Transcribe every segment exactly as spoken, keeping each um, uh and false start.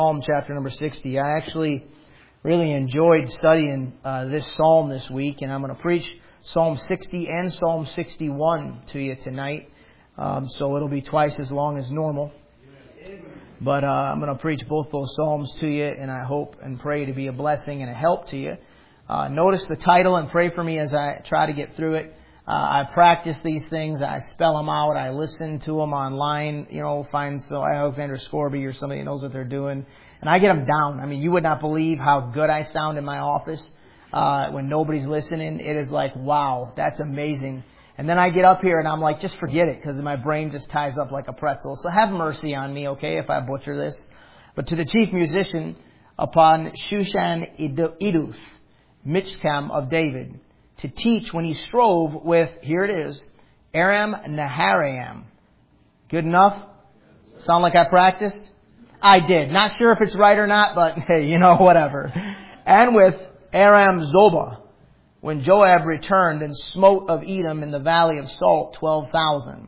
Psalm chapter number sixty. I actually really enjoyed studying uh, this psalm this week, and I'm going to preach Psalm sixty and Psalm sixty-one to you tonight. Um, so it'll be twice as long as normal. But uh, I'm going to preach both those psalms to you, and I hope and pray to be a blessing and a help to you. Uh, notice the title and pray for me as I try to get through it. Uh, I practice these things. I spell them out. I listen to them online. You know, find so Alexander Scorby or somebody who knows what they're doing. And I get them down. I mean, you would not believe how good I sound in my office uh, when nobody's listening. It is like, wow, that's amazing. And then I get up here and I'm like, just forget it, because my brain just ties up like a pretzel. So have mercy on me, okay, if I butcher this. But to the chief musician upon Shushan Iduth, Michkam of David, to teach when he strove with, here it is, Aram Naharaim. Good enough? Sound like I practiced? I did. Not sure if it's right or not, but hey, you know, whatever. And with Aram Zobah, when Joab returned and smote of Edom in the valley of Salt twelve thousand.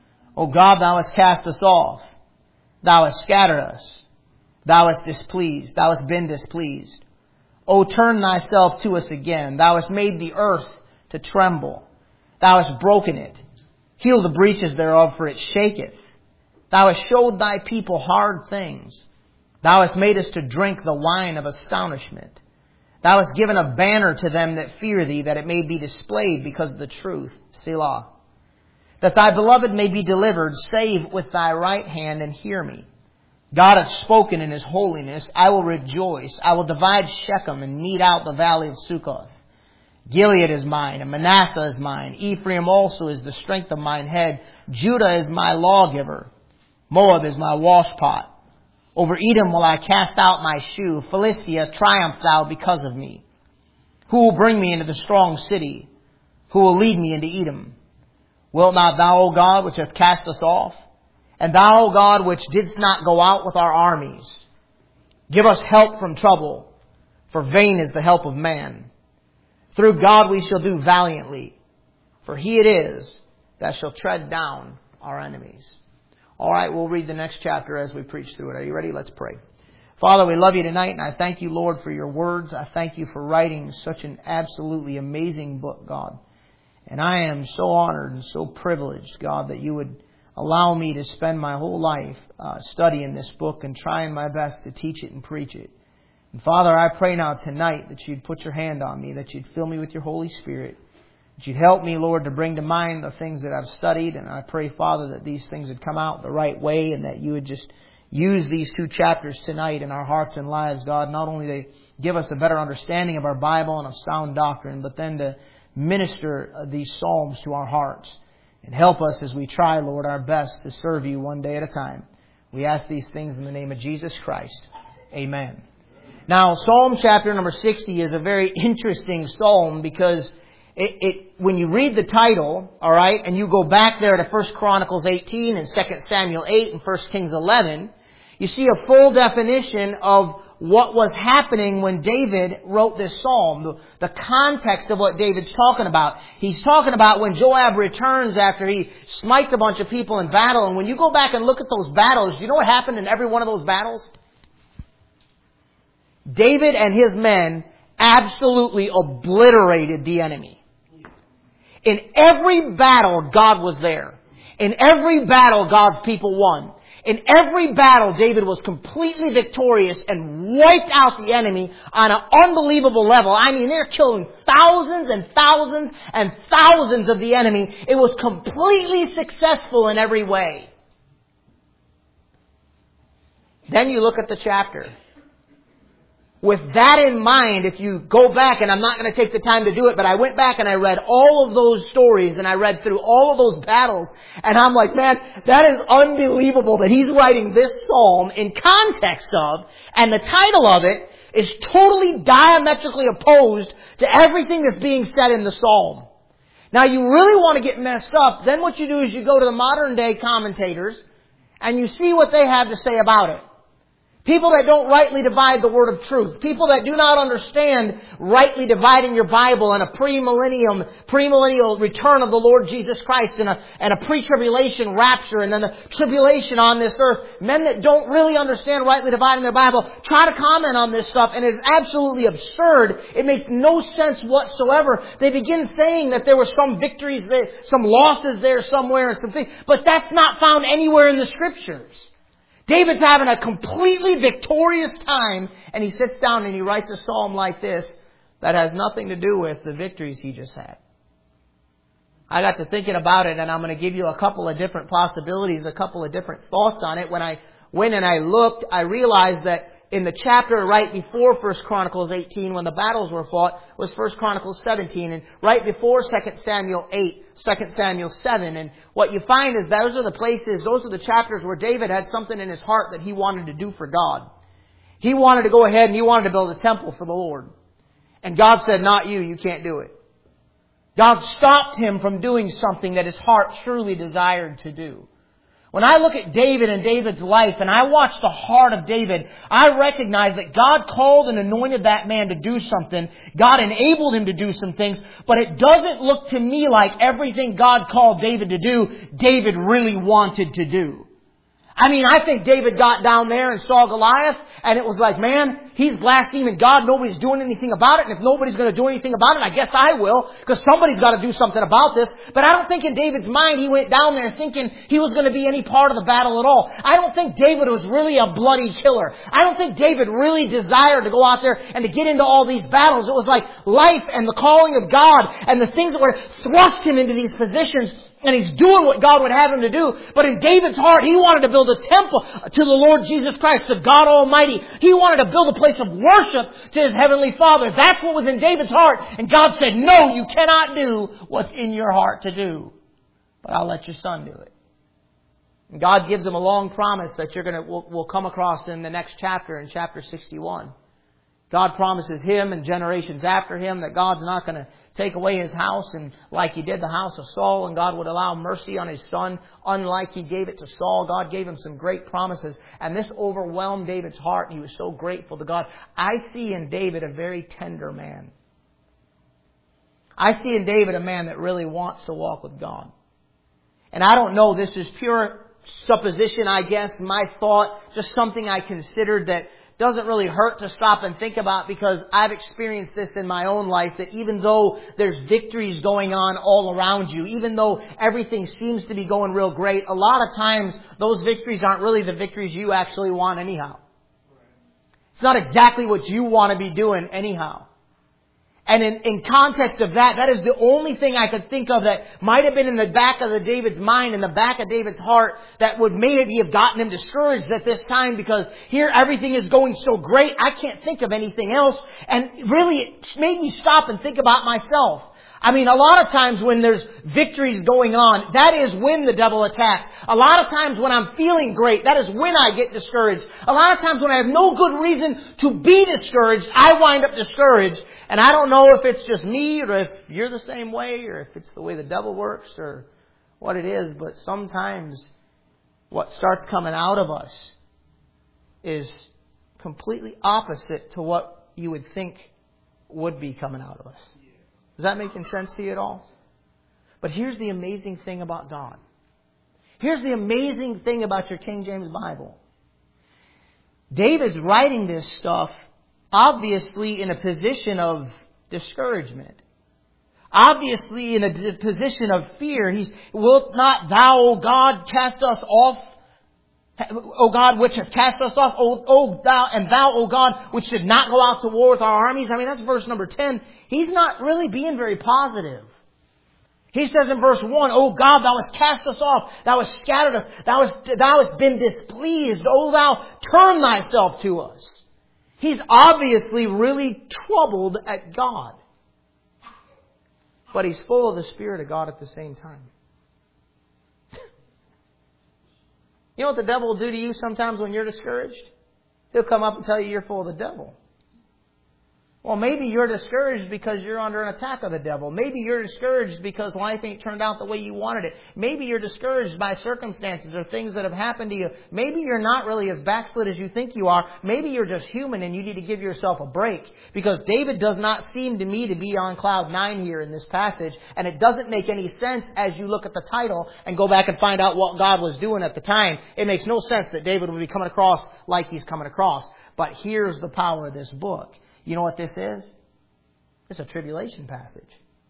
O God, thou hast cast us off. Thou hast scattered us. Thou hast displeased. Thou hast been displeased. O turn thyself to us again. Thou hast made the earth to tremble. Thou hast broken it. Heal the breaches thereof, for it shaketh. Thou hast showed thy people hard things. Thou hast made us to drink the wine of astonishment. Thou hast given a banner to them that fear thee, that it may be displayed because of the truth. Selah. That thy beloved may be delivered, save with thy right hand and hear me. God hath spoken in His holiness. I will rejoice. I will divide Shechem and mete out the valley of Succoth. Gilead is mine, and Manasseh is mine. Ephraim also is the strength of mine head. Judah is my lawgiver. Moab is my washpot. Over Edom will I cast out my shoe. Philistia, triumph thou because of me. Who will bring me into the strong city? Who will lead me into Edom? Wilt not thou, O God, which hath cast us off? And thou, O God, which didst not go out with our armies, give us help from trouble, for vain is the help of man. Through God we shall do valiantly, for He it is that shall tread down our enemies. All right, we'll read the next chapter as we preach through it. Are you ready? Let's pray. Father, we love you tonight, and I thank you, Lord, for your words. I thank you for writing such an absolutely amazing book, God. And I am so honored and so privileged, God, that you would allow me to spend my whole life uh, studying this book and trying my best to teach it and preach it. And Father, I pray now tonight that you'd put your hand on me, that you'd fill me with your Holy Spirit, that you'd help me, Lord, to bring to mind the things that I've studied. And I pray, Father, that these things would come out the right way, and that you would just use these two chapters tonight in our hearts and lives, God, not only to give us a better understanding of our Bible and of sound doctrine, but then to minister these psalms to our hearts. And help us as we try, Lord, our best to serve you one day at a time. We ask these things in the name of Jesus Christ. Amen. Now, Psalm chapter number sixty is a very interesting psalm, because it, it when you read the title, all right, and you go back there to First Chronicles eighteen and Second Samuel eight and First Kings eleven, you see a full definition of what was happening when David wrote this psalm, the, the context of what David's talking about. He's talking about when Joab returns after he smites a bunch of people in battle. And when you go back and look at those battles, you know what happened in every one of those battles? David and his men absolutely obliterated the enemy. In every battle, God was there. In every battle, God's people won. In every battle, David was completely victorious and wiped out the enemy on an unbelievable level. I mean, they're killing thousands and thousands and thousands of the enemy. It was completely successful in every way. Then you look at the chapter. With that in mind, if you go back, and I'm not going to take the time to do it, but I went back and I read all of those stories, and I read through all of those battles, and I'm like, man, that is unbelievable that he's writing this psalm in context of, and the title of it is totally diametrically opposed to everything that's being said in the psalm. Now, you really want to get messed up, then what you do is you go to the modern day commentators, and you see what they have to say about it. People that don't rightly divide the word of truth. People that do not understand rightly dividing your Bible and a pre-millennium, premillennial return of the Lord Jesus Christ and a, and a pre-tribulation rapture and then a tribulation on this earth. Men that don't really understand rightly dividing their Bible try to comment on this stuff, and it is absolutely absurd. It makes no sense whatsoever. They begin saying that there were some victories, there, some losses there somewhere and some things, but that's not found anywhere in the Scriptures. David's having a completely victorious time, and he sits down and he writes a psalm like this that has nothing to do with the victories he just had. I got to thinking about it, and I'm going to give you a couple of different possibilities, a couple of different thoughts on it. When I went and I looked, I realized that in the chapter right before First Chronicles eighteen, when the battles were fought, was First Chronicles seventeen, and right before Second Samuel eight, Second Samuel seven. And what you find is those are the places, those are the chapters where David had something in his heart that he wanted to do for God. He wanted to go ahead and he wanted to build a temple for the Lord. And God said, not you, you can't do it. God stopped him from doing something that his heart truly desired to do. When I look at David and David's life and I watch the heart of David, I recognize that God called and anointed that man to do something. God enabled him to do some things, but it doesn't look to me like everything God called David to do, David really wanted to do. I mean, I think David got down there and saw Goliath, and it was like, man, he's blaspheming God. Nobody's doing anything about it. And if nobody's going to do anything about it, I guess I will, because somebody's got to do something about this. But I don't think in David's mind he went down there thinking he was going to be any part of the battle at all. I don't think David was really a bloody killer. I don't think David really desired to go out there and to get into all these battles. It was like life and the calling of God and the things that were thrust him into these positions. And he's doing what God would have him to do. But in David's heart, he wanted to build a temple to the Lord Jesus Christ, to God Almighty. He wanted to build a place of worship to his Heavenly Father. That's what was in David's heart. And God said, no, you cannot do what's in your heart to do. But I'll let your son do it. And God gives him a long promise that you're going to, we'll, we'll come across in the next chapter, in chapter sixty-one. God promises him and generations after him that God's not going to take away his house, and like he did the house of Saul, and God would allow mercy on his son, unlike he gave it to Saul. God gave him some great promises, and this overwhelmed David's heart, and he was so grateful to God. I see in David a very tender man. I see in David a man that really wants to walk with God. And I don't know, this is pure supposition, I guess, my thought, just something I considered that doesn't really hurt to stop and think about, because I've experienced this in my own life, that even though there's victories going on all around you, even though everything seems to be going real great, a lot of times those victories aren't really the victories you actually want anyhow. It's not exactly what you want to be doing anyhow. And in, in context of that, that is the only thing I could think of that might have been in the back of the David's mind, in the back of David's heart, that would maybe have gotten him discouraged at this time, because here everything is going so great, I can't think of anything else. And really, it made me stop and think about myself. I mean, a lot of times when there's victories going on, that is when the devil attacks. A lot of times when I'm feeling great, that is when I get discouraged. A lot of times when I have no good reason to be discouraged, I wind up discouraged. And I don't know if it's just me, or if you're the same way, or if it's the way the devil works, or what it is. But sometimes what starts coming out of us is completely opposite to what you would think would be coming out of us. Is that making sense to you at all? But here's the amazing thing about God. Here's the amazing thing about your King James Bible. David's writing this stuff obviously in a position of discouragement. Obviously in a position of fear. He's, wilt not thou, O God, cast us off? O God, which have cast us off, O, o thou, and thou, O God, which did not go out to war with our armies. I mean, that's verse number ten. He's not really being very positive. He says in verse one, O God, thou hast cast us off, thou hast scattered us, thou hast, thou hast been displeased, O thou, turn thyself to us. He's obviously really troubled at God. But he's full of the Spirit of God at the same time. You know what the devil will do to you sometimes when you're discouraged? He'll come up and tell you you're full of the devil. Well, maybe you're discouraged because you're under an attack of the devil. Maybe you're discouraged because life ain't turned out the way you wanted it. Maybe you're discouraged by circumstances or things that have happened to you. Maybe you're not really as backslid as you think you are. Maybe you're just human and you need to give yourself a break. Because David does not seem to me to be on cloud nine here in this passage. And it doesn't make any sense as you look at the title and go back and find out what God was doing at the time. It makes no sense that David would be coming across like he's coming across. But here's the power of this book. You know what this is? It's a tribulation passage.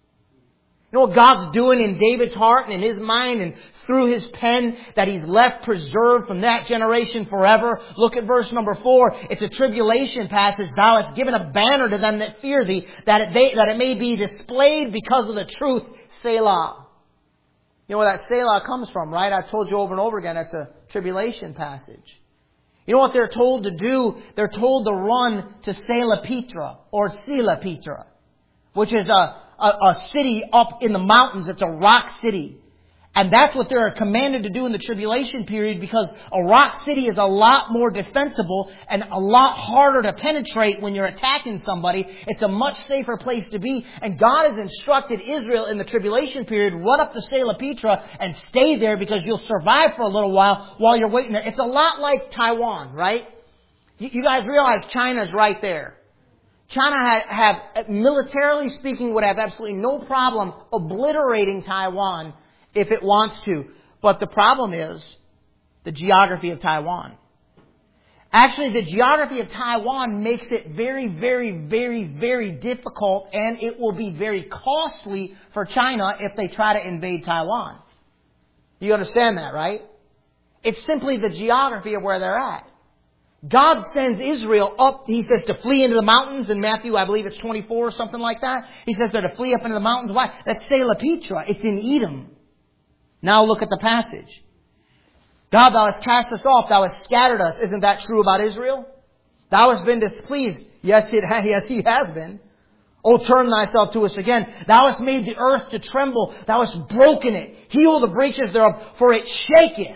You know what God's doing in David's heart and in his mind and through his pen that he's left preserved from that generation forever? Look at verse number four. It's a tribulation passage. Thou hast given a banner to them that fear thee, that it, they, that it may be displayed because of the truth. Selah. You know where that Selah comes from, right? I've told you over and over again, it's a tribulation passage. You know what they're told to do? They're told to run to Salapitra or Silapitra, which is a, a, a city up in the mountains. It's a rock city. And that's what they're commanded to do in the tribulation period, because a rock city is a lot more defensible and a lot harder to penetrate when you're attacking somebody. It's a much safer place to be. And God has instructed Israel in the tribulation period, run up to Salapitra and stay there because you'll survive for a little while while you're waiting there. It's a lot like Taiwan, right? You, you guys realize China's right there. China have, have, militarily speaking, would have absolutely no problem obliterating Taiwan if it wants to. But the problem is the geography of Taiwan. Actually, the geography of Taiwan makes it very, very, very, very difficult, and it will be very costly for China if they try to invade Taiwan. You understand that, right? It's simply the geography of where they're at. God sends Israel up, he says, to flee into the mountains. In Matthew, I believe it's twenty-four or something like that. He says they're to flee up into the mountains. Why? That's Salapitra. It's in Edom. Now look at the passage. God, thou hast cast us off. Thou hast scattered us. Isn't that true about Israel? Thou hast been displeased. Yes, it, yes, he has been. O turn thyself to us again. Thou hast made the earth to tremble. Thou hast broken it. Heal the breaches thereof, for it shaketh.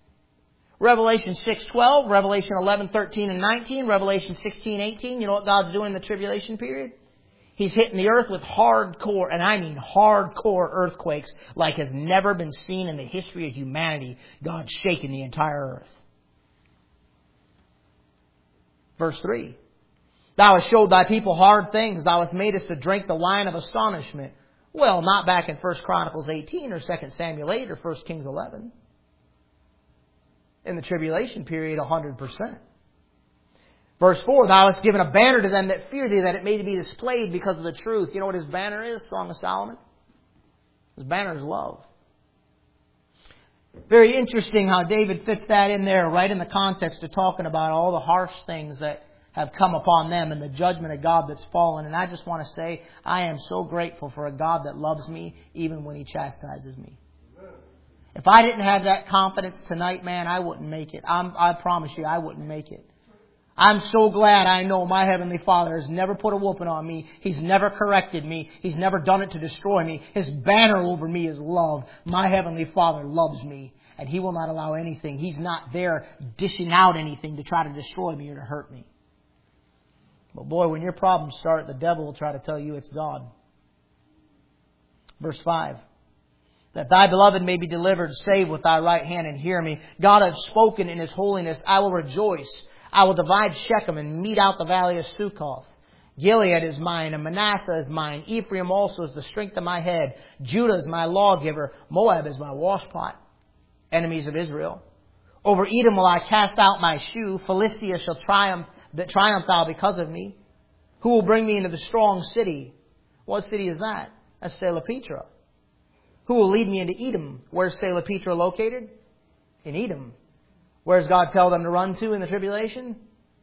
Revelation six twelve, Revelation eleven thirteen and nineteen, Revelation sixteen eighteen. You know what God's doing in the tribulation period? He's hitting the earth with hardcore, and I mean hardcore earthquakes like has never been seen in the history of humanity. God's shaking the entire earth. Verse three. Thou hast showed thy people hard things. Thou hast made us to drink the wine of astonishment. Well, not back in First Chronicles eighteen or Second Samuel eight or First Kings eleven. In the tribulation period, one hundred percent. Verse four, thou hast given a banner to them that fear thee, that it may be displayed because of the truth. You know what his banner is? Song of Solomon. His banner is love. Very interesting how David fits that in there, right in the context of talking about all the harsh things that have come upon them and the judgment of God that's fallen. And I just want to say, I am so grateful for a God that loves me even when He chastises me. If I didn't have that confidence tonight, man, I wouldn't make it. I'm, I promise you, I wouldn't make it. I'm so glad I know my Heavenly Father has never put a whooping on me. He's never corrected me. He's never done it to destroy me. His banner over me is love. My Heavenly Father loves me, and He will not allow anything. He's not there dishing out anything to try to destroy me or to hurt me. But boy, when your problems start, the devil will try to tell you it's God. Verse five. That thy beloved may be delivered, save with thy right hand and hear me. God hath spoken in His holiness. I will rejoice. I will divide Shechem and mete out the valley of Succoth. Gilead is mine and Manasseh is mine. Ephraim also is the strength of my head. Judah is my lawgiver. Moab is my washpot. Enemies of Israel. Over Edom will I cast out my shoe. Philistia shall triumph, triumph thou because of me. Who will bring me into the strong city? What city is that? That's Salapitra. Who will lead me into Edom? Where's Salapitra located? In Edom. Where does God tell them to run to in the tribulation?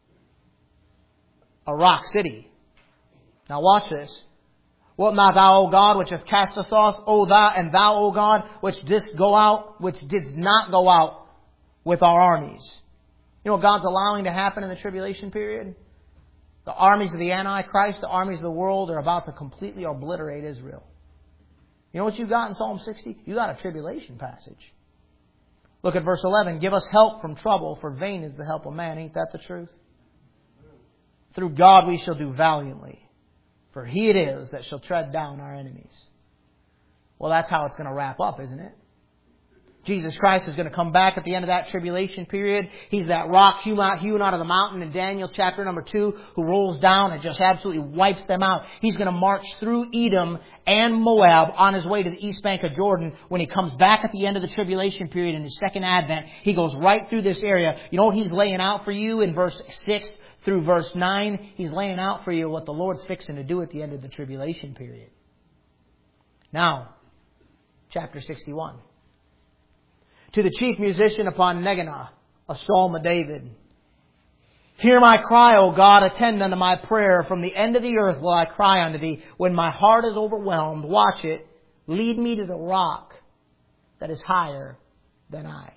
A rock city. Now watch this. Wilt not thou, O God, which hast cast us off, O thou, and thou, O God, which didst go out, which didst not go out with our armies. You know what God's allowing to happen in the tribulation period? The armies of the Antichrist, the armies of the world are about to completely obliterate Israel. You know what you got in Psalm sixty? You got a tribulation passage. Look at verse eleven. Give us help from trouble, for vain is the help of man. Ain't that the truth? Through God we shall do valiantly. For He it is that shall tread down our enemies. Well, that's how it's going to wrap up, isn't it? Jesus Christ is going to come back at the end of that tribulation period. He's that rock hewn out, hewn out of the mountain in Daniel chapter number two who rolls down and just absolutely wipes them out. He's going to march through Edom and Moab on His way to the east bank of Jordan. When He comes back at the end of the tribulation period in His second advent, He goes right through this area. You know what He's laying out for you in verse six through verse nine? He's laying out for you what the Lord's fixing to do at the end of the tribulation period. Now, chapter sixty-one. To the chief musician upon Negana, a psalm of David. Hear my cry, O God, attend unto my prayer. From the end of the earth will I cry unto Thee. When my heart is overwhelmed, watch it. Lead me to the rock that is higher than I.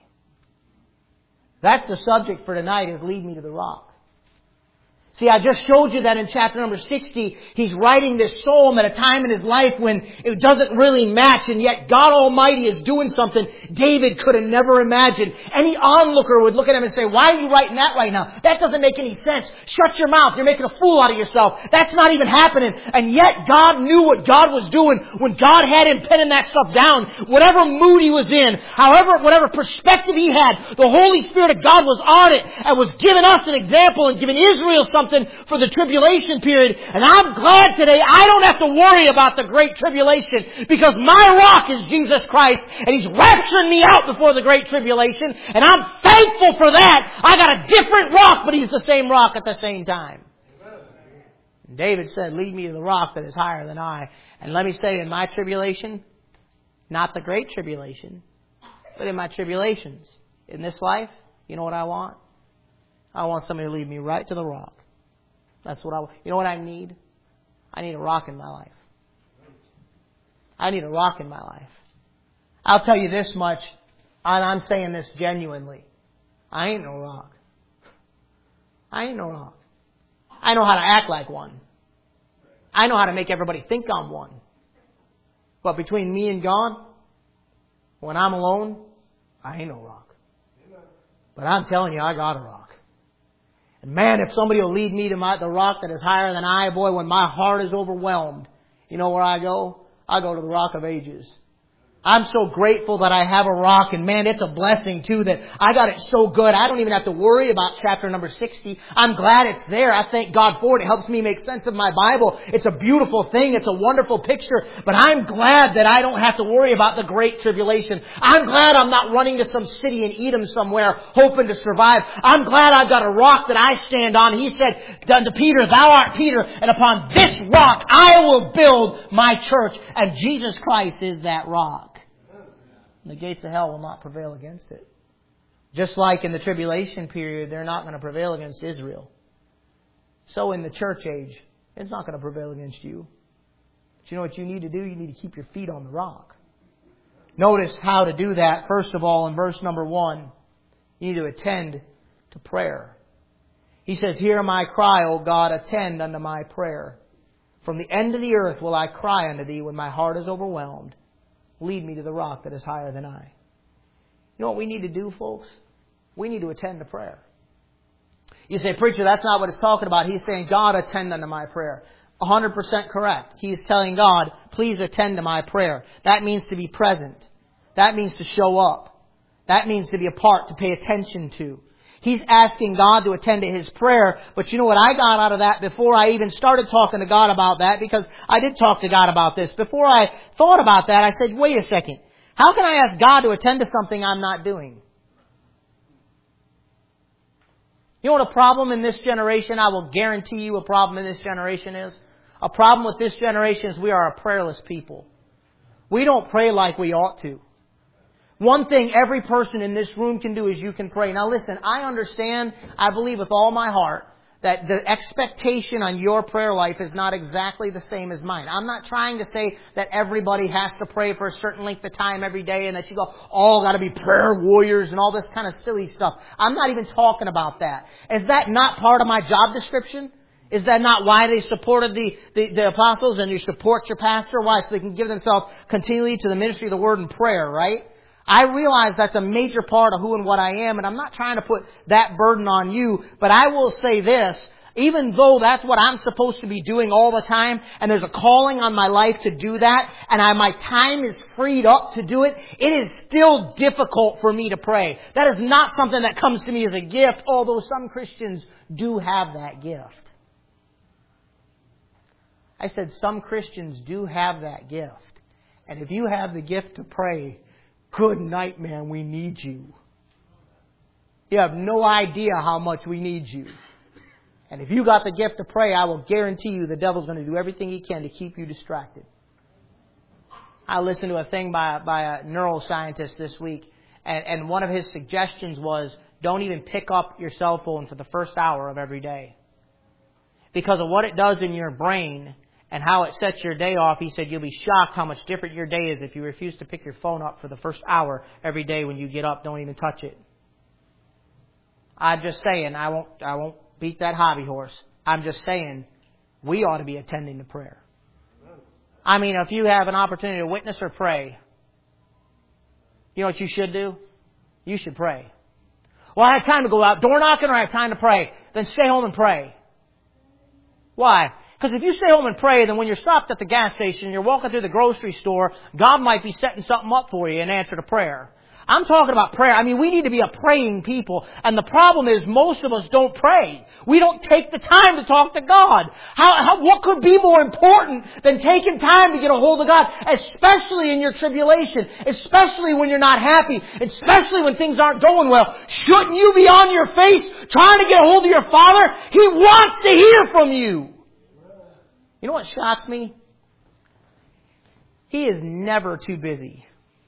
That's the subject for tonight, is lead me to the rock. See, I just showed you that in chapter number sixty, he's writing this psalm at a time in his life when it doesn't really match, and yet God Almighty is doing something David could have never imagined. Any onlooker would look at him and say, why are you writing that right now? That doesn't make any sense. Shut your mouth. You're making a fool out of yourself. That's not even happening. And yet God knew what God was doing when God had him penning that stuff down. Whatever mood he was in, however, whatever perspective he had, the Holy Spirit of God was on it and was giving us an example and giving Israel something for the tribulation period. And I'm glad today I don't have to worry about the great tribulation, because my rock is Jesus Christ, and He's rapturing me out before the great tribulation, and I'm thankful for that. I got a different rock, but He's the same rock at the same time. And David said, lead me to the rock that is higher than I. And let me say, in my tribulation, not the great tribulation, but in my tribulations, in this life, you know what I want? I want somebody to lead me right to the rock. That's what I want. You know what I need? I need a rock in my life. I need a rock in my life. I'll tell you this much, and I'm saying this genuinely. I ain't no rock. I ain't no rock. I know how to act like one. I know how to make everybody think I'm one. But between me and God, when I'm alone, I ain't no rock. But I'm telling you, I got a rock. And man, if somebody will lead me to my, the rock that is higher than I, boy, when my heart is overwhelmed, you know where I go? I go to the Rock of Ages. I'm so grateful that I have a rock, and man, it's a blessing too that I got it so good. I don't even have to worry about chapter number sixty. I'm glad it's there. I thank God for it. It helps me make sense of my Bible. It's a beautiful thing. It's a wonderful picture. But I'm glad that I don't have to worry about the great tribulation. I'm glad I'm not running to some city in Edom somewhere hoping to survive. I'm glad I've got a rock that I stand on. He said unto Peter, thou art Peter, and upon this rock I will build my church. And Jesus Christ is that rock. The gates of hell will not prevail against it. Just like in the tribulation period, they're not going to prevail against Israel. So in the church age, it's not going to prevail against you. But you know what you need to do? You need to keep your feet on the rock. Notice how to do that. First of all, in verse number one, you need to attend to prayer. He says, hear my cry, O God, attend unto my prayer. From the end of the earth will I cry unto Thee when my heart is overwhelmed. Lead me to the rock that is higher than I. You know what we need to do, folks? We need to attend to prayer. You say, preacher, that's not what it's talking about. He's saying, God, attend unto my prayer. one hundred percent correct. He's telling God, please attend to my prayer. That means to be present. That means to show up. That means to be a part, to pay attention to. He's asking God to attend to his prayer. But you know what I got out of that before I even started talking to God about that? Because I did talk to God about this. Before I thought about that, I said, wait a second. How can I ask God to attend to something I'm not doing? You know what a problem in this generation, I will guarantee you a problem in this generation is? A problem with this generation is we are a prayerless people. We don't pray like we ought to. One thing every person in this room can do is you can pray. Now listen, I understand, I believe with all my heart, that the expectation on your prayer life is not exactly the same as mine. I'm not trying to say that everybody has to pray for a certain length of time every day and that you go, all got to be prayer warriors and all this kind of silly stuff. I'm not even talking about that. Is that not part of my job description? Is that not why they supported the, the, the apostles and you support your pastor? Why? So they can give themselves continually to the ministry of the word and prayer, right? I realize that's a major part of who and what I am, and I'm not trying to put that burden on you, but I will say this. Even though that's what I'm supposed to be doing all the time, and there's a calling on my life to do that, and I, my time is freed up to do it, it is still difficult for me to pray. That is not something that comes to me as a gift, although some Christians do have that gift. I said some Christians do have that gift. And if you have the gift to pray, good night, man, we need you. You have no idea how much we need you. And if you got the gift to pray, I will guarantee you the devil's going to do everything he can to keep you distracted. I listened to a thing by, by a neuroscientist this week, and, and one of his suggestions was, don't even pick up your cell phone for the first hour of every day. Because of what it does in your brain and how it sets your day off, he said you'll be shocked how much different your day is if you refuse to pick your phone up for the first hour every day when you get up. Don't even touch it. I'm just saying, I won't, I won't beat that hobby horse. I'm just saying, we ought to be attending to prayer. I mean, if you have an opportunity to witness or pray, you know what you should do? You should pray. Well, I have time to go out door knocking or I have time to pray. Then stay home and pray. Why? Because if you stay home and pray, then when you're stopped at the gas station, you're walking through the grocery store, God might be setting something up for you in answer to prayer. I'm talking about prayer. I mean, we need to be a praying people. And the problem is most of us don't pray. We don't take the time to talk to God. How, how, what could be more important than taking time to get a hold of God? Especially in your tribulation. Especially when you're not happy. Especially when things aren't going well. Shouldn't you be on your face trying to get a hold of your Father? He wants to hear from you. You know what shocks me? He is never too busy.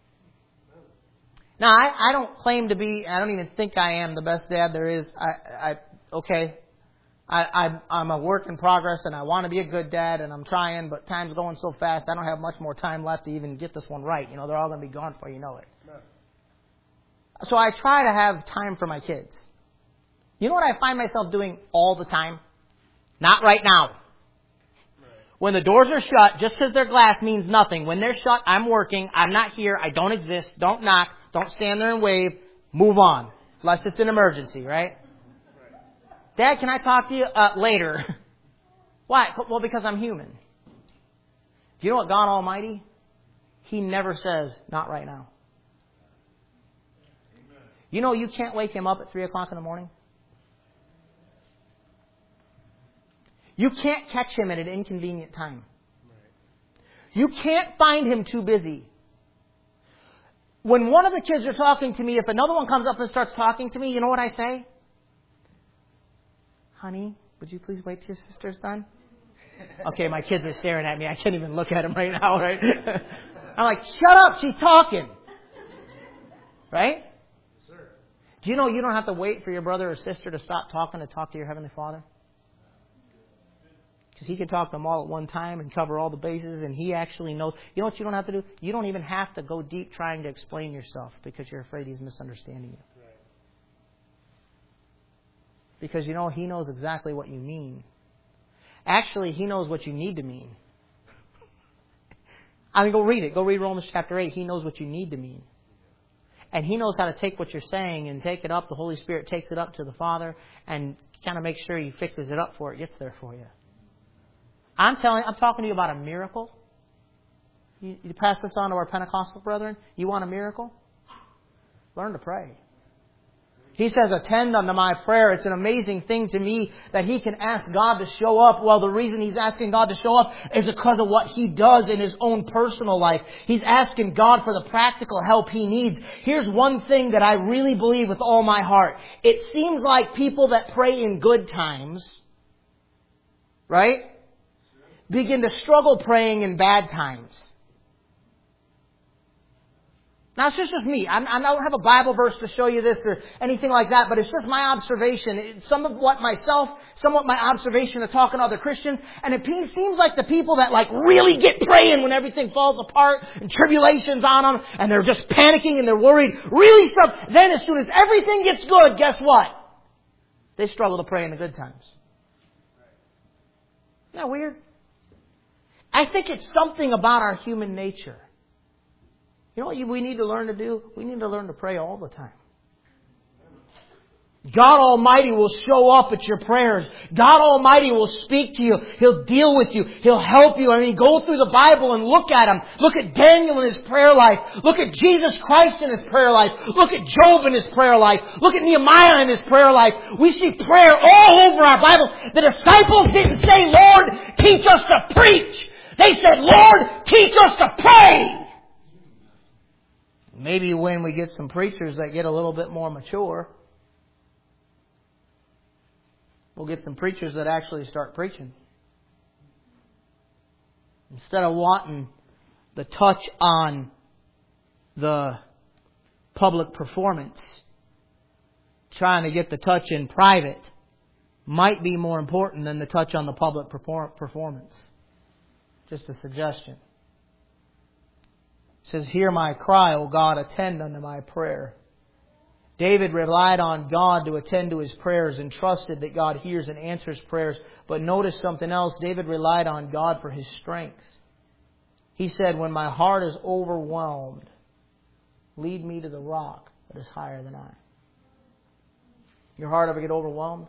Now, I, I don't claim to be, I don't even think I am the best dad there is. I, I okay, I, I, I'm a work in progress and I want to be a good dad and I'm trying, but time's going so fast I don't have much more time left to even get this one right. You know, they're all going to be gone before you know it. No. So I try to have time for my kids. You know what I find myself doing all the time? Not right now. When the doors are shut, just because they're glass means nothing. When they're shut, I'm working. I'm not here. I don't exist. Don't knock. Don't stand there and wave. Move on. Unless it's an emergency, right? Dad, can I talk to you uh, later? Why? Well, because I'm human. Do you know what God Almighty? He never says, not right now. You know you can't wake Him up at three o'clock in the morning? You can't catch Him at an inconvenient time. You can't find Him too busy. When one of the kids are talking to me, if another one comes up and starts talking to me, you know what I say? Honey, would you please wait till your sister's done? Okay, my kids are staring at me. I can't even look at them right now, right? I'm like, shut up, she's talking. Right? Sir. Do you know you don't have to wait for your brother or sister to stop talking to talk to your Heavenly Father? Because He can talk to them all at one time and cover all the bases, and He actually knows. You know what you don't have to do? You don't even have to go deep trying to explain yourself because you're afraid He's misunderstanding you. Right. Because, you know, He knows exactly what you mean. Actually, He knows what you need to mean. I mean, go read it. Go read Romans chapter eight. He knows what you need to mean. And He knows how to take what you're saying and take it up. The Holy Spirit takes it up to the Father and kind of makes sure He fixes it up for it, gets there for you. I'm telling I'm talking to you about a miracle. You, you pass this on to our Pentecostal brethren. You want a miracle? Learn to pray. He says, attend unto my prayer. It's an amazing thing to me that he can ask God to show up. Well, the reason he's asking God to show up is because of what he does in his own personal life. He's asking God for the practical help he needs. Here's one thing that I really believe with all my heart. It seems like people that pray in good times, right, begin to struggle praying in bad times. Now, it's just with me. I'm, I don't have a Bible verse to show you this or anything like that, but it's just my observation. It's some of what myself, somewhat my observation of talking to other Christians, and it seems like the people that like really get praying when everything falls apart and tribulations on them, and they're just panicking and they're worried, really stuff. Then as soon as everything gets good, guess what? They struggle to pray in the good times. Isn't that weird? I think it's something about our human nature. You know what we need to learn to do? We need to learn to pray all the time. God Almighty will show up at your prayers. God Almighty will speak to you. He'll deal with you. He'll help you. I mean, go through the Bible and look at Him. Look at Daniel in his prayer life. Look at Jesus Christ in His prayer life. Look at Job in his prayer life. Look at Nehemiah in his prayer life. We see prayer all over our Bible. The disciples didn't say, Lord, teach us to preach. They said, Lord, teach us to pray. Maybe when we get some preachers that get a little bit more mature, we'll get some preachers that actually start preaching. Instead of wanting the touch on the public performance, trying to get the touch in private might be more important than the touch on the public performance. Just a suggestion. It says, hear my cry, O God, attend unto my prayer. David relied on God to attend to his prayers and trusted that God hears and answers prayers. But notice something else. David relied on God for his strength. He said, when my heart is overwhelmed, lead me to the rock that is higher than I. Your heart ever get overwhelmed?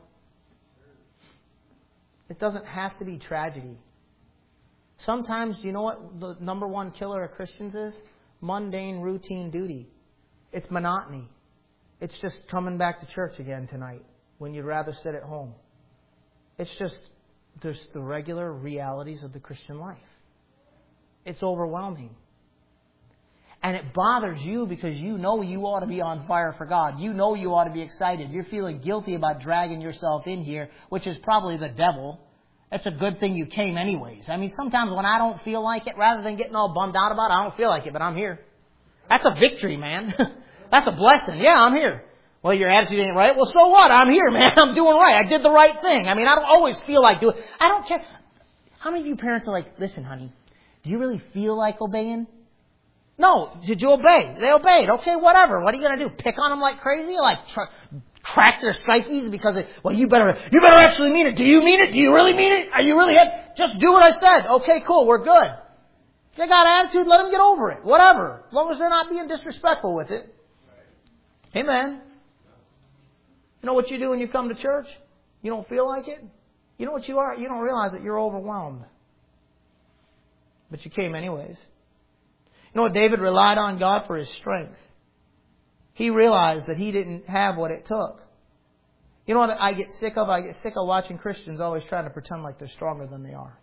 It doesn't have to be tragedy. Sometimes, do you know what the number one killer of Christians is? Mundane, routine duty. It's monotony. It's just coming back to church again tonight when you'd rather sit at home. It's just, there's the regular realities of the Christian life. It's overwhelming. And it bothers you because you know you ought to be on fire for God. You know you ought to be excited. You're feeling guilty about dragging yourself in here, which is probably the devil. It's a good thing you came anyways. I mean, sometimes when I don't feel like it, rather than getting all bummed out about it, I don't feel like it, but I'm here. That's a victory, man. That's a blessing. Yeah, I'm here. Well, your attitude ain't right. Well, so what? I'm here, man. I'm doing right. I did the right thing. I mean, I don't always feel like doing it. I don't care. How many of you parents are like, listen, honey, do you really feel like obeying? No. Did you obey? They obeyed. Okay, whatever. What are you going to do? Pick on them like crazy? Like tr- crack their psyches because, it, well, you better you better actually mean it. Do you mean it? Do you really mean it? Are you really head? Just do what I said. Okay, cool. We're good. If they got attitude, let them get over it. Whatever. As long as they're not being disrespectful with it. Amen. You know what you do when you come to church? You don't feel like it? You know what you are? You don't realize that you're overwhelmed. But you came anyways. You know what? David relied on God for his strength. He realized that he didn't have what it took. You know what I get sick of? I get sick of watching Christians always trying to pretend like they're stronger than they are.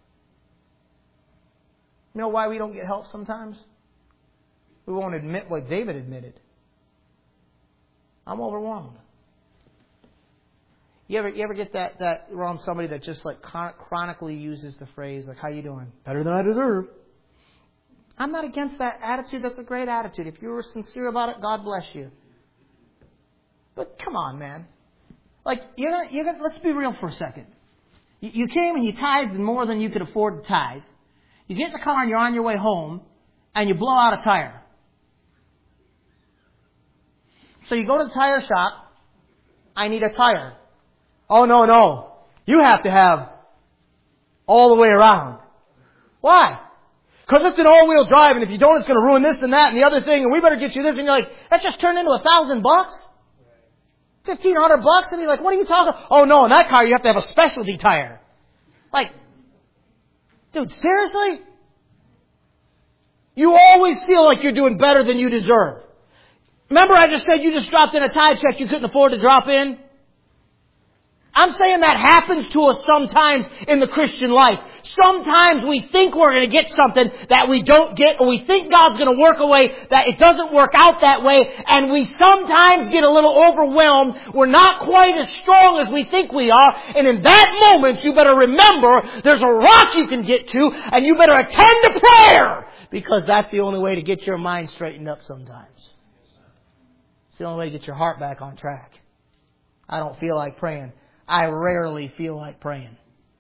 You know why we don't get help sometimes? We won't admit what David admitted. I'm overwhelmed. You ever you ever get that, that around somebody that just like chronically uses the phrase like, how you doing? Better than I deserve. I'm not against that attitude. That's a great attitude. If you were sincere about it, God bless you. But come on, man. Like, you're gonna, you're gonna, let's be real for a second. You, you came and you tithed more than you could afford to tithe. You get in the car and you're on your way home and you blow out a tire. So you go to the tire shop. I need a tire. Oh, no, no. You have to have all the way around. Why? Because it's an all-wheel drive, and if you don't, it's going to ruin this and that and the other thing, and we better get you this. And you're like, that just turned into a thousand bucks? Fifteen hundred bucks? And you're like, what are you talking about? Oh, no, in that car, you have to have a specialty tire. Like, dude, seriously? You always feel like you're doing better than you deserve. Remember I just said you just dropped in a tithe check you couldn't afford to drop in? I'm saying that happens to us sometimes in the Christian life. Sometimes we think we're going to get something that we don't get, or we think God's going to work a way that it doesn't work out that way, and we sometimes get a little overwhelmed. We're not quite as strong as we think we are, and in that moment you better remember there's a rock you can get to, and you better attend to prayer, because that's the only way to get your mind straightened up sometimes. It's the only way to get your heart back on track. I don't feel like praying. I rarely feel like praying.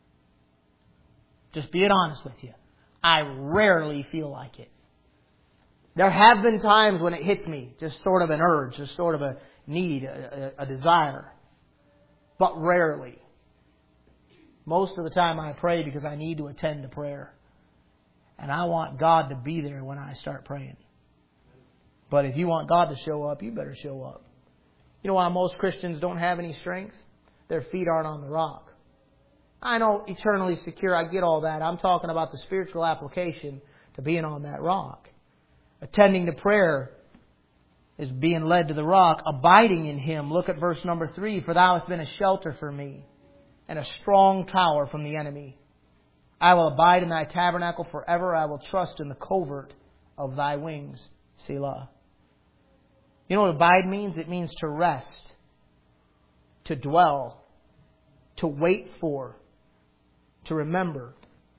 Just being honest with you. I rarely feel like it. There have been times when it hits me, just sort of an urge, just sort of a need, a, a, a desire. But rarely. Most of the time I pray because I need to attend to prayer. And I want God to be there when I start praying. But if you want God to show up, you better show up. You know why most Christians don't have any strength? Their feet aren't on the rock. I know eternally secure, I get all that. I'm talking about the spiritual application to being on that rock. Attending to prayer is being led to the rock, abiding in Him. Look at verse number three. For Thou hast been a shelter for me, and a strong tower from the enemy. I will abide in Thy tabernacle forever. I will trust in the covert of Thy wings. Selah. You know what abide means? It means to rest, to dwell, to wait for, to remember,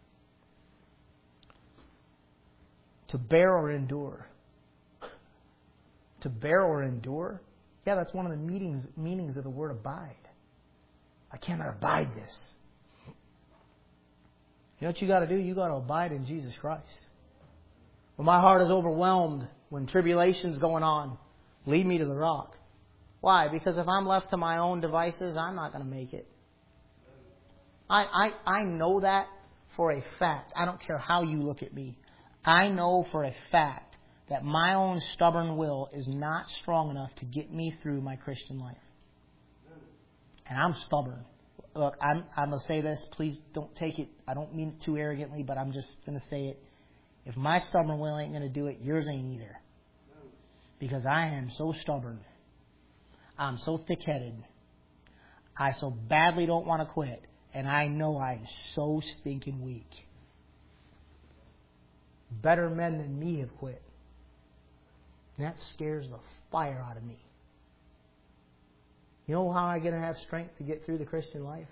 to bear or endure. To bear or endure? Yeah, that's one of the meanings, meanings of the word abide. I cannot abide this. You know what you got to do? You got to abide in Jesus Christ. When my heart is overwhelmed, when tribulation's going on, lead me to the rock. Why? Because if I'm left to my own devices, I'm not going to make it. I, I, I know that for a fact. I don't care how you look at me. I know for a fact that my own stubborn will is not strong enough to get me through my Christian life. And I'm stubborn. Look, I'm, I'm going to say this. Please don't take it. I don't mean it too arrogantly, but I'm just going to say it. If my stubborn will ain't going to do it, yours ain't either. Because I am so stubborn. I'm so thick-headed. I so badly don't want to quit. And I know I'm so stinking weak. Better men than me have quit. And that scares the fire out of me. You know how I'm going to have strength to get through the Christian life?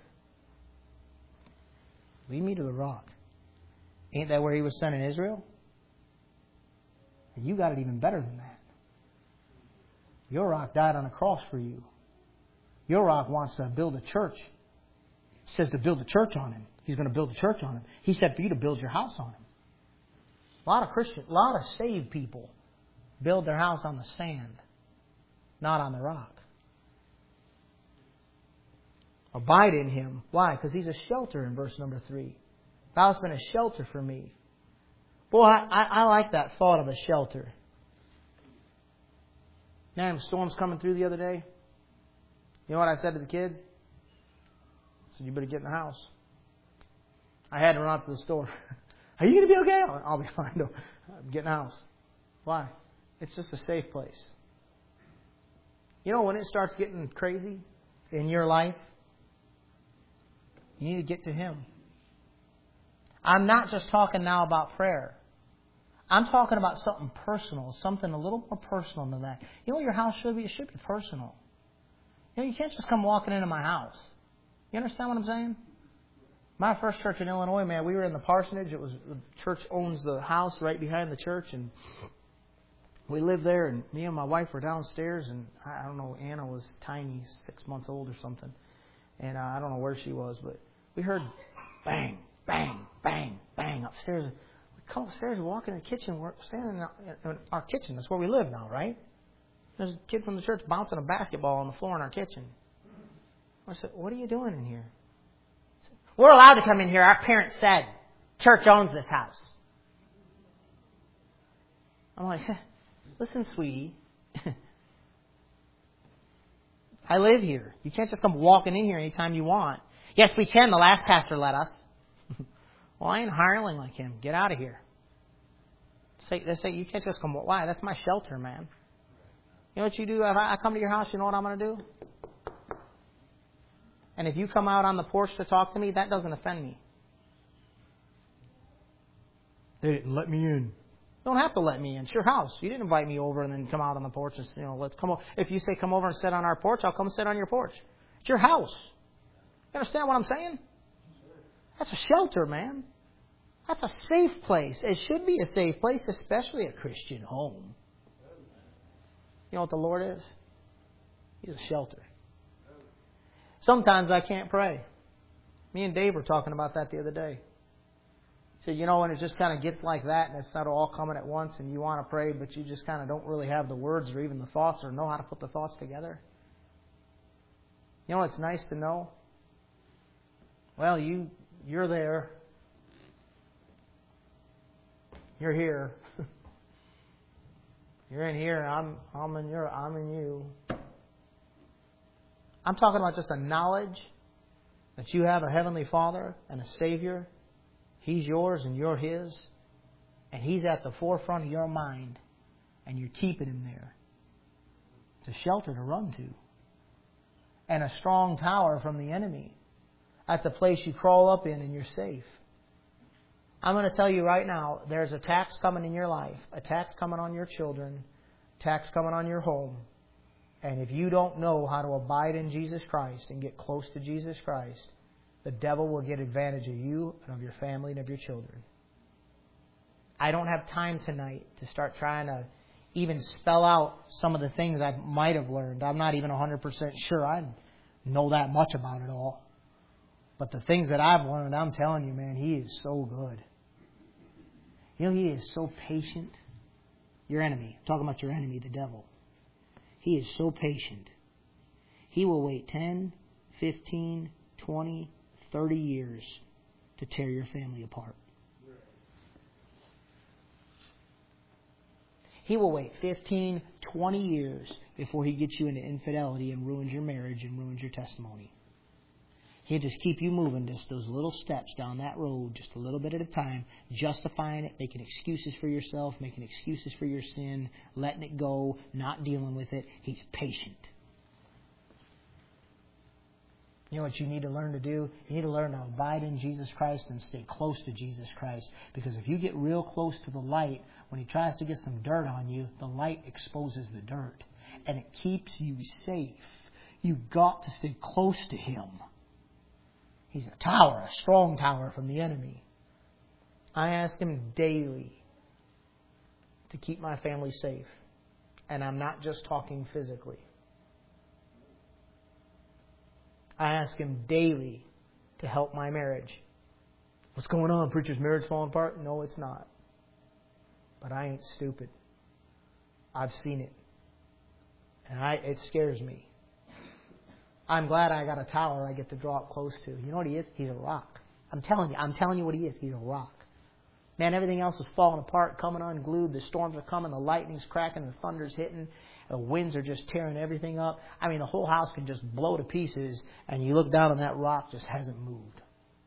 Lead me to the rock. Ain't that where He was sending Israel? You got it even better than that. Your rock died on a cross for you. Your rock wants to build a church. He says to build a church on Him. He's going to build a church on Him. He said for you to build your house on Him. A lot of Christians, a lot of saved people build their house on the sand, not on the rock. Abide in Him. Why? Because He's a shelter in verse number three. Thou hast been a shelter for me. Boy, I, I, I like that thought of a shelter. Man, storms coming through the other day. You know what I said to the kids? I said, you better get in the house. I had to run out to the store. Are you going to be okay? I'll be fine. No, get in the house. Why? It's just a safe place. You know, when it starts getting crazy in your life, you need to get to Him. I'm not just talking now about prayer. I'm talking about something personal, something a little more personal than that. You know what your house should be? It should be personal. You know, you can't just come walking into my house. You understand what I'm saying? My first church in Illinois, man, we were in the parsonage. It was the church owns the house right behind the church, and we lived there. And me and my wife were downstairs, and I don't know, Anna was tiny, six months old or something, and uh, I don't know where she was, but we heard bang, bang, bang, bang upstairs. We come upstairs, we walk in the kitchen. We're standing in our, in our kitchen. That's where we live now, right? There's a kid from the church bouncing a basketball on the floor in our kitchen. I said, what are you doing in here? Said, we're allowed to come in here. Our parents said, church owns this house. I'm like, listen, sweetie. I live here. You can't just come walking in here anytime you want. Yes, we can. The last pastor let us. Well, I ain't a hireling like him. Get out of here. Say, they say, you can't just come. Why? That's my shelter, man. You know what you do? If I come to your house, you know what I'm going to do? And if you come out on the porch to talk to me, that doesn't offend me. They didn't let me in. You don't have to let me in. It's your house. You didn't invite me over and then come out on the porch and, you know, let's come over. If you say come over and sit on our porch, I'll come sit on your porch. It's your house. You understand what I'm saying? That's a shelter, man. That's a safe place. It should be a safe place, especially a Christian home. You know what the Lord is? He's a shelter. Sometimes I can't pray. Me and Dave were talking about that the other day. He said, you know, when it just kind of gets like that and it's not all coming at once and you want to pray, but you just kind of don't really have the words or even the thoughts or know how to put the thoughts together. You know what's nice to know? Well, you, you're there. You're here. You're in here. I'm, I'm in your, I'm in you. I'm talking about just a knowledge that you have a Heavenly Father and a Savior. He's yours and you're His. And He's at the forefront of your mind. And you're keeping Him there. It's a shelter to run to. And a strong tower from the enemy. That's a place you crawl up in and you're safe. I'm going to tell you right now, there's attacks coming in your life. Attacks coming on your children. Attacks coming on your home. And if you don't know how to abide in Jesus Christ and get close to Jesus Christ, the devil will get advantage of you and of your family and of your children. I don't have time tonight to start trying to even spell out some of the things I might have learned. I'm not even one hundred percent sure I know that much about it all. But the things that I've learned, I'm telling you, man, He is so good. You know, He is so patient. Your enemy. I'm talking about your enemy, the devil. He is so patient. He will wait ten, fifteen, twenty, thirty years to tear your family apart. He will wait fifteen, twenty years before he gets you into infidelity and ruins your marriage and ruins your testimony. He'll just keep you moving just those little steps down that road just a little bit at a time, justifying it, making excuses for yourself, making excuses for your sin, letting it go, not dealing with it. He's patient. You know what you need to learn to do? You need to learn to abide in Jesus Christ and stay close to Jesus Christ. Because if you get real close to the light, when He tries to get some dirt on you, the light exposes the dirt. And it keeps you safe. You've got to stay close to Him. He's a tower, a strong tower from the enemy. I ask Him daily to keep my family safe. And I'm not just talking physically. I ask Him daily to help my marriage. What's going on? Preacher's marriage falling apart? No, it's not. But I ain't stupid. I've seen it. And I it scares me. I'm glad I got a tower I get to draw up close to. You know what He is? He's a rock. I'm telling you. I'm telling you what He is. He's a rock. Man, everything else is falling apart, coming unglued. The storms are coming. The lightning's cracking. The thunder's hitting. The winds are just tearing everything up. I mean, the whole house can just blow to pieces. And you look down and that rock just hasn't moved.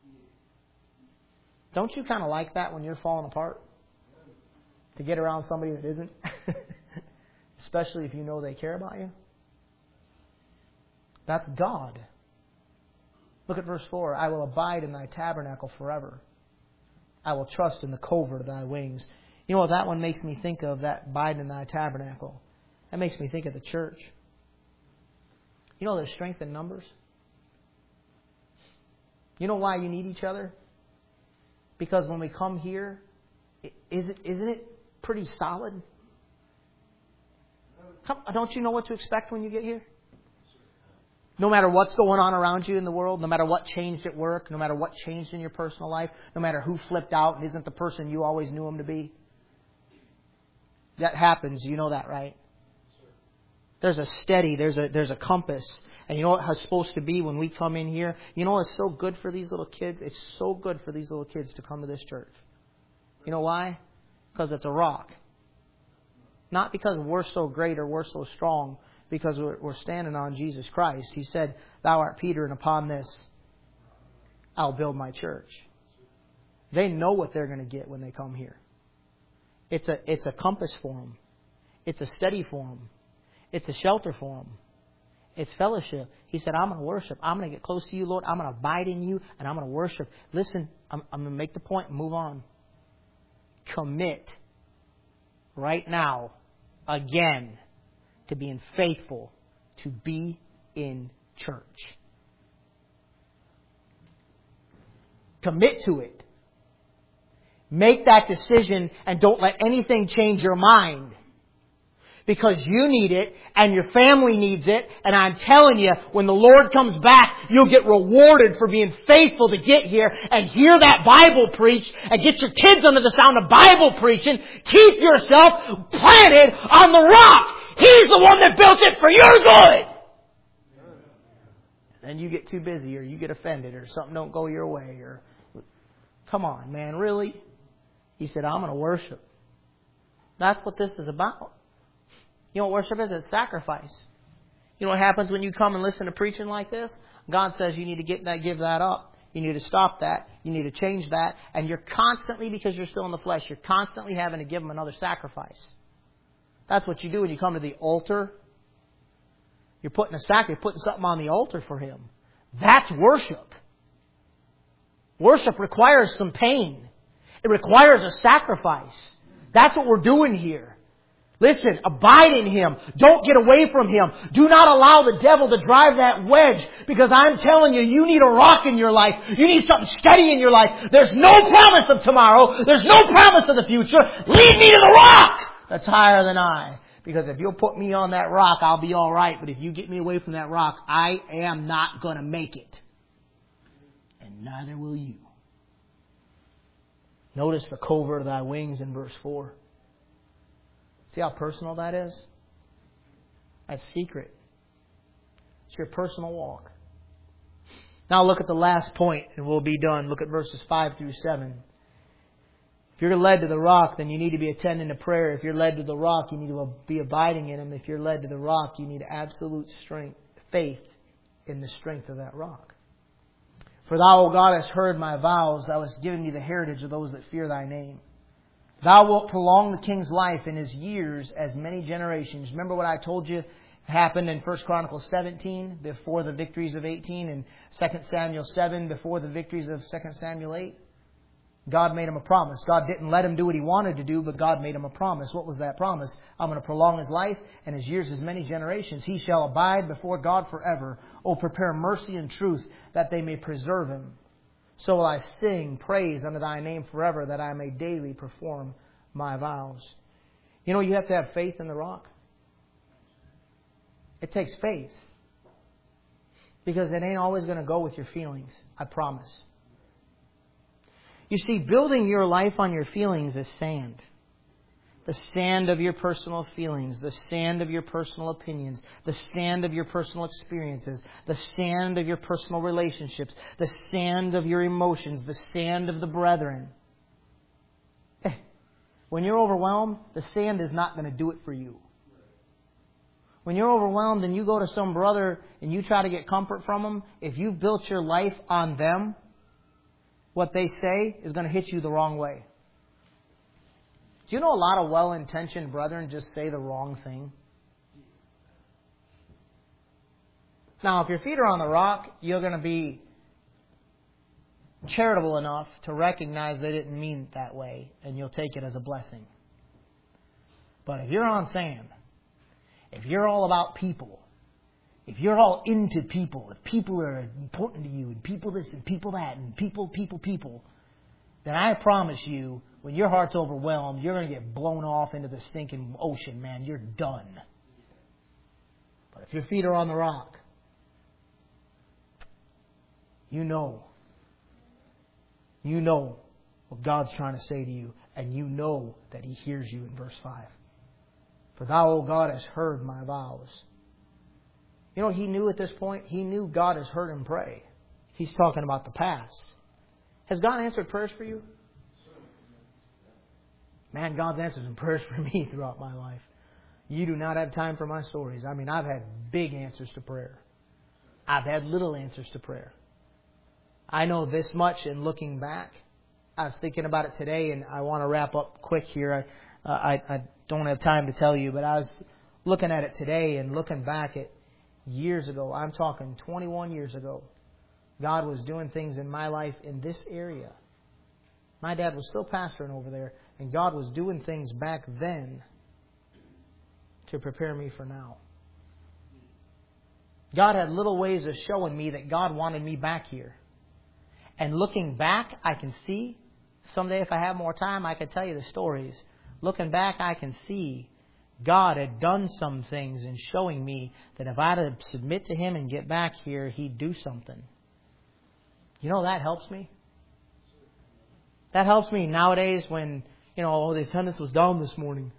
Don't you kind of like that when you're falling apart? To get around somebody that isn't? Especially if you know they care about you. That's God. Look at verse four. I will abide in Thy tabernacle forever. I will trust in the covert of Thy wings. You know what that one makes me think of, that abide in Thy tabernacle? That makes me think of the church. You know there's strength in numbers? You know why you need each other? Because when we come here, is it, isn't it pretty solid? Don't you know what to expect when you get here? No matter what's going on around you in the world, no matter what changed at work, no matter what changed in your personal life, no matter who flipped out and isn't the person you always knew him to be. That happens. You know that, right? There's a steady, there's a there's a compass. And you know what it's supposed to be when we come in here? You know what's so good for these little kids? It's so good for these little kids to come to this church. You know why? Because it's a rock. Not because we're so great or we're so strong. Because we're standing on Jesus Christ. He said, Thou art Peter, and upon this I'll build my church. They know what they're going to get when they come here. It's a, it's a compass for them. It's a steady for them. It's a shelter for them. It's fellowship. He said, I'm going to worship. I'm going to get close to you, Lord. I'm going to abide in you, and I'm going to worship. Listen, I'm, I'm going to make the point and move on. Commit right now, again, to being faithful to be in church. Commit to it. Make that decision and don't let anything change your mind. Because you need it and your family needs it. And I'm telling you, when the Lord comes back, you'll get rewarded for being faithful to get here and hear that Bible preached and get your kids under the sound of Bible preaching. Keep yourself planted on the rock. He's the one that built it for your good. And you get too busy or you get offended or something don't go your way. Or come on, man, really? He said, I'm going to worship. That's what this is about. You know what worship is? It's sacrifice. You know what happens when you come and listen to preaching like this? God says you need to get that, give that up. You need to stop that. You need to change that. And you're constantly, because you're still in the flesh, you're constantly having to give Him another sacrifice. That's what you do when you come to the altar. You're putting a sac, you're putting something on the altar for Him. That's worship. Worship requires some pain. It requires a sacrifice. That's what we're doing here. Listen, abide in Him. Don't get away from Him. Do not allow the devil to drive that wedge, because I'm telling you, you need a rock in your life. You need something steady in your life. There's no promise of tomorrow. There's no promise of the future. Lead me to the rock that's higher than I. Because if you'll put me on that rock, I'll be all right. But if you get me away from that rock, I am not going to make it. And neither will you. Notice the covert of thy wings in verse four. See how personal that is? That's secret. It's your personal walk. Now look at the last point and we'll be done. Look at verses five through seven. If you're led to the rock, then you need to be attending to prayer. If you're led to the rock, you need to be abiding in Him. If you're led to the rock, you need absolute strength, faith in the strength of that rock. For Thou, O God, hast heard my vows. Thou hast given me the heritage of those that fear Thy name. Thou wilt prolong the king's life in his years as many generations. Remember what I told you happened in First Chronicles seventeen before the victories of eighteen, and Second Samuel seven before the victories of Second Samuel eight? God made him a promise. God didn't let him do what he wanted to do, but God made him a promise. What was that promise? I'm going to prolong his life and his years as many generations. He shall abide before God forever. Oh, prepare mercy and truth that they may preserve him. So will I sing praise unto Thy name forever, that I may daily perform my vows. You know, you have to have faith in the rock. It takes faith. Because it ain't always going to go with your feelings. I promise. You see, building your life on your feelings is sand. The sand of your personal feelings, the sand of your personal opinions, the sand of your personal experiences, the sand of your personal relationships, the sand of your emotions, the sand of the brethren. When you're overwhelmed, the sand is not going to do it for you. When you're overwhelmed and you go to some brother and you try to get comfort from them, if you've built your life on them, what they say is going to hit you the wrong way. Do you know a lot of well-intentioned brethren just say the wrong thing? Now, if your feet are on the rock, you're going to be charitable enough to recognize they didn't mean it that way, and you'll take it as a blessing. But if you're on sand, if you're all about people, if you're all into people, if people are important to you, and people this and people that, and people, people, people, then I promise you, when your heart's overwhelmed, you're going to get blown off into the sinking ocean, man. You're done. But if your feet are on the rock, you know. You know what God's trying to say to you. And you know that He hears you in verse five. For Thou, O God, hast heard my vows. You know what He knew at this point? He knew God has heard him pray. He's talking about the past. Has God answered prayers for you? Man, God's answered some prayers for me throughout my life. You do not have time for my stories. I mean, I've had big answers to prayer. I've had little answers to prayer. I know this much in looking back. I was thinking about it today, and I want to wrap up quick here. I, uh, I, I don't have time to tell you, but I was looking at it today and looking back at years ago. I'm talking twenty-one years ago. God was doing things in my life in this area. My dad was still pastoring over there, and God was doing things back then to prepare me for now. God had little ways of showing me that God wanted me back here. And looking back, I can see, someday if I have more time, I could tell you the stories. Looking back, I can see God had done some things in showing me that if I had to submit to Him and get back here, He'd do something. You know, that helps me. That helps me nowadays when, you know, oh, the attendance was down this morning.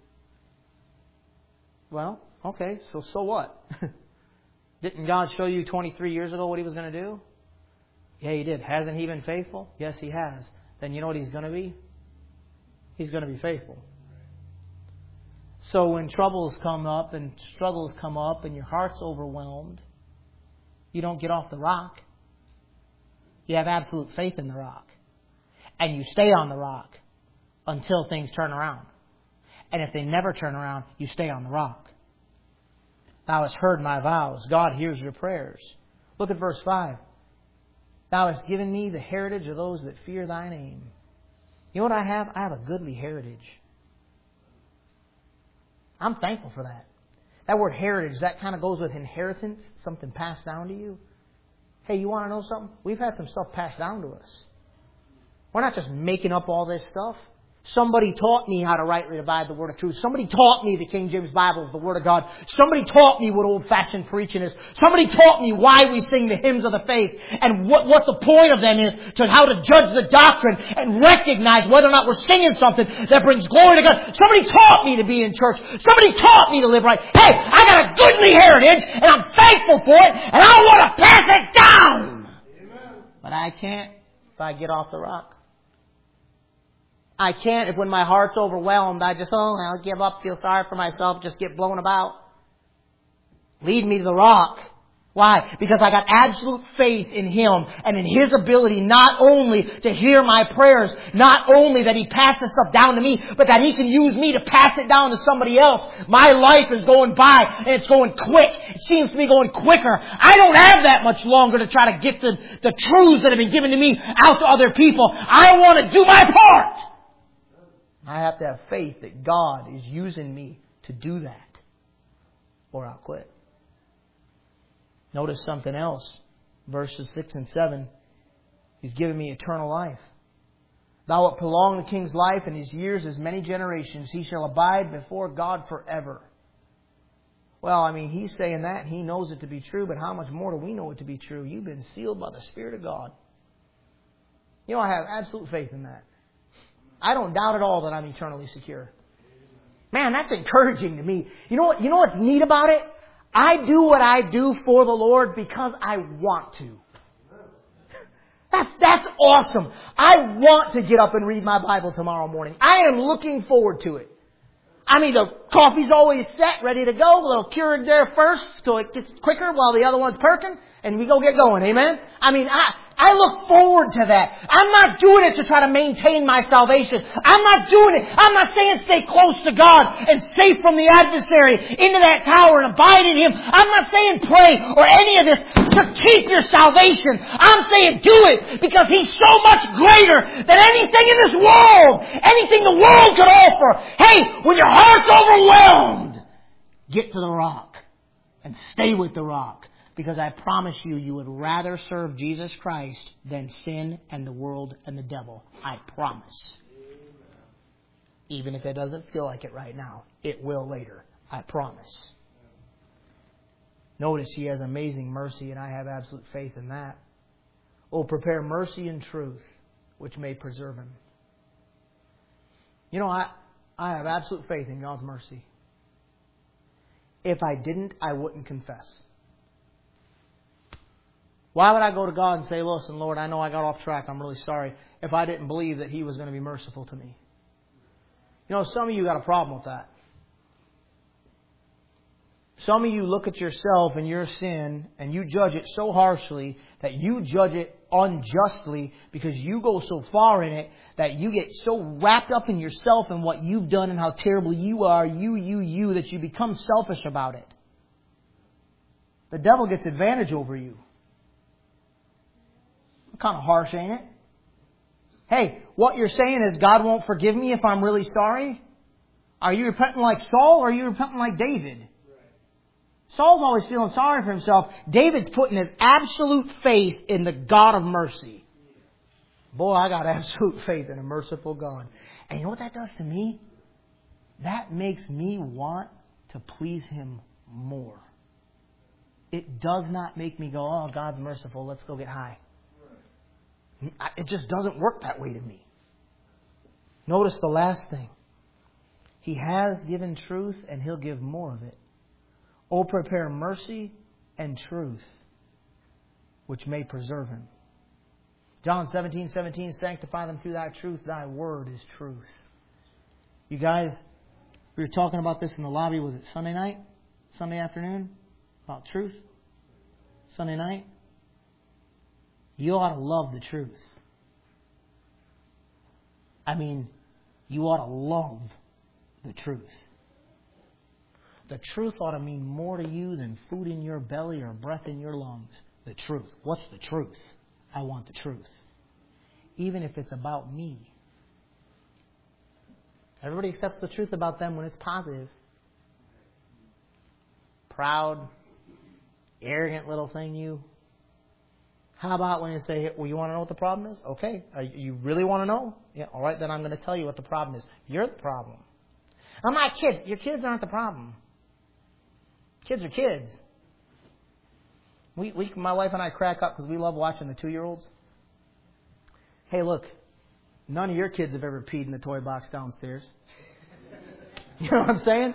Well, okay, so so what? Didn't God show you twenty-three years ago what He was going to do? Yeah, He did. Hasn't He been faithful? Yes, He has. Then you know what He's going to be? He's going to be faithful. So when troubles come up and struggles come up and your heart's overwhelmed, you don't get off the rock. You have absolute faith in the rock. And you stay on the rock until things turn around. And if they never turn around, you stay on the rock. Thou hast heard my vows. God hears your prayers. Look at verse five. Thou hast given me the heritage of those that fear thy name. You know what I have? I have a goodly heritage. I'm thankful for that. That word heritage, that kind of goes with inheritance, something passed down to you. Hey, you want to know something? We've had some stuff passed down to us. We're not just making up all this stuff. Somebody taught me how to rightly divide the word of truth. Somebody taught me the King James Bible is the Word of God. Somebody taught me what old-fashioned preaching is. Somebody taught me why we sing the hymns of the faith and what, what the point of them is, to how to judge the doctrine and recognize whether or not we're singing something that brings glory to God. Somebody taught me to be in church. Somebody taught me to live right. Hey, I got a goodly heritage and I'm thankful for it and I want to pass it down. Amen. But I can't if I get off the rock. I can't if when my heart's overwhelmed, I just, oh, I'll give up, feel sorry for myself, just get blown about. Lead me to the rock. Why? Because I got absolute faith in Him and in His ability not only to hear my prayers, not only that He passed this stuff down to me, but that He can use me to pass it down to somebody else. My life is going by and it's going quick. It seems to be going quicker. I don't have that much longer to try to get the, the truths that have been given to me out to other people. I want to do my part. I have to have faith that God is using me to do that, or I'll quit. Notice something else. Verses six and seven. He's given me eternal life. Thou wilt prolong the king's life, and his years as many generations. He shall abide before God forever. Well, I mean, he's saying that. He knows it to be true, but how much more do we know it to be true? You've been sealed by the Spirit of God. You know, I have absolute faith in that. I don't doubt at all that I'm eternally secure. Man, that's encouraging to me. You know what? You know what's neat about it? I do what I do for the Lord because I want to. That's, that's awesome. I want to get up and read my Bible tomorrow morning. I am looking forward to it. I mean, the coffee's always set, ready to go. A little Keurig there first so it gets quicker while the other one's perking. And we go get going. Amen? I mean, I, I look forward to that. I'm not doing it to try to maintain my salvation. I'm not doing it. I'm not saying stay close to God and safe from the adversary into that tower and abide in Him. I'm not saying pray or any of this to keep your salvation. I'm saying do it because He's so much greater than anything in this world. Anything the world could offer. Hey, when your heart's overwhelmed, get to the rock and stay with the rock. Because I promise you, you would rather serve Jesus Christ than sin and the world and the devil. I promise. Even if it doesn't feel like it right now, it will later. I promise. Notice He has amazing mercy, and I have absolute faith in that. Oh, prepare mercy and truth, which may preserve him. You know, I, I have absolute faith in God's mercy. If I didn't, I wouldn't confess. Why would I go to God and say, listen, Lord, I know I got off track. I'm really sorry. If I didn't believe that He was going to be merciful to me. You know, some of you got a problem with that. Some of you look at yourself and your sin and you judge it so harshly that you judge it unjustly because you go so far in it that you get so wrapped up in yourself and what you've done and how terrible you are, you, you, you, that you become selfish about it. The devil gets advantage over you. Kind of harsh, ain't it? Hey, what you're saying is God won't forgive me if I'm really sorry? Are you repenting like Saul or are you repenting like David? Right. Saul's always feeling sorry for himself. David's putting his absolute faith in the God of mercy. Boy, I got absolute faith in a merciful God. And you know what that does to me? That makes me want to please Him more. It does not make me go, oh, God's merciful, let's go get high. It just doesn't work that way to me. Notice the last thing. He has given truth and He'll give more of it. Oh, prepare mercy and truth, which may preserve him. John seventeen seventeen, sanctify them through Thy truth. Thy word is truth. You guys, We were talking about this in the lobby. Was it Sunday night? Sunday afternoon? About truth? Sunday night? You ought to love the truth. I mean, you ought to love the truth. The truth ought to mean more to you than food in your belly or breath in your lungs. The truth. What's the truth? I want the truth. Even if it's about me. Everybody accepts the truth about them when it's positive. Proud, arrogant little thing you. How about when you say, well, you want to know what the problem is? Okay. Uh, you really want to know? Yeah, all right, then I'm going to tell you what the problem is. You're the problem. I'm not kids. Your kids aren't the problem. Kids are kids. We, we, my wife and I crack up because we love watching the two-year-olds. Hey, look, none of your kids have ever peed in the toy box downstairs. You know what I'm saying?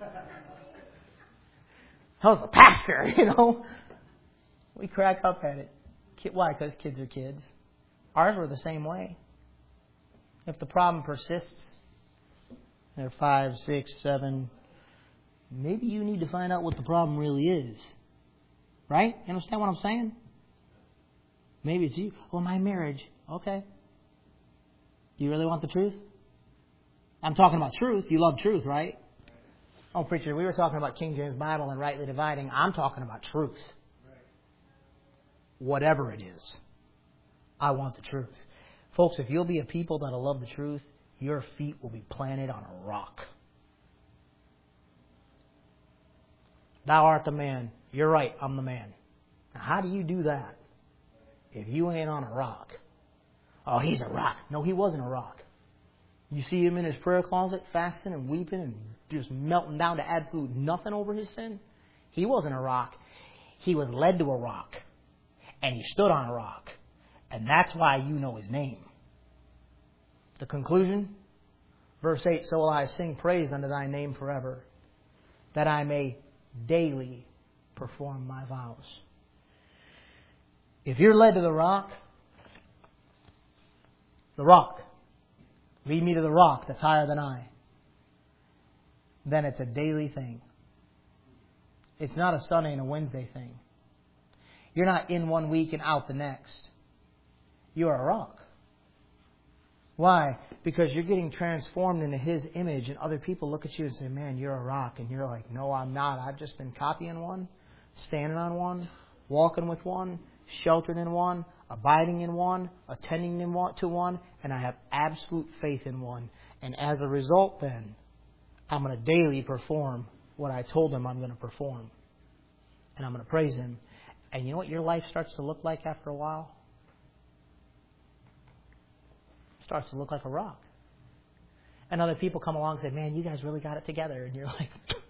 I was a pastor, you know. We crack up at it. Why? Because kids are kids. Ours were the same way. If the problem persists, they're five, six, seven, maybe you need to find out what the problem really is. Right? You understand what I'm saying? Maybe it's you. Well, my marriage. Okay. You really want the truth? I'm talking about truth. You love truth, right? Oh, preacher, we were talking about King James Bible and rightly dividing. I'm talking about truth. Whatever it is. I want the truth. Folks, if you'll be a people that'll love the truth, your feet will be planted on a rock. Thou art the man. You're right, I'm the man. Now, how do you do that if you ain't on a rock? Oh, he's a rock. No, he wasn't a rock. You see him in his prayer closet, fasting and weeping and just melting down to absolute nothing over his sin? He wasn't a rock. He was led to a rock. And he stood on a rock. And that's why you know his name. The conclusion? Verse eight, so will I sing praise unto thy name forever, that I may daily perform my vows. If you're led to the rock, the rock, lead me to the rock that's higher than I, then it's a daily thing. It's not a Sunday and a Wednesday thing. You're not in one week and out the next. You are a rock. Why? Because you're getting transformed into His image, and other people look at you and say, man, you're a rock. And you're like, no, I'm not. I've just been copying one, standing on one, walking with one, sheltered in one, abiding in one, attending in one, to one, and I have absolute faith in one. And as a result, then, I'm going to daily perform what I told Him I'm going to perform. And I'm going to praise Him. And you know what your life starts to look like after a while? It starts to look like a rock. And other people come along and say, man, you guys really got it together. And you're like,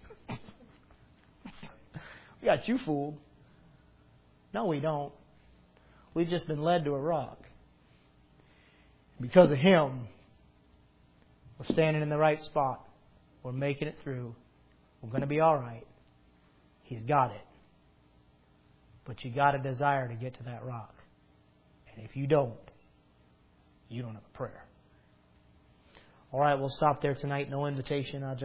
we got you fooled. No, we don't. We've just been led to a rock. Because of Him, we're standing in the right spot. We're making it through. We're going to be all right. He's got it. But you got a desire to get to that rock. And if you don't, you don't have a prayer. All right, we'll stop there tonight. No invitation. I'll just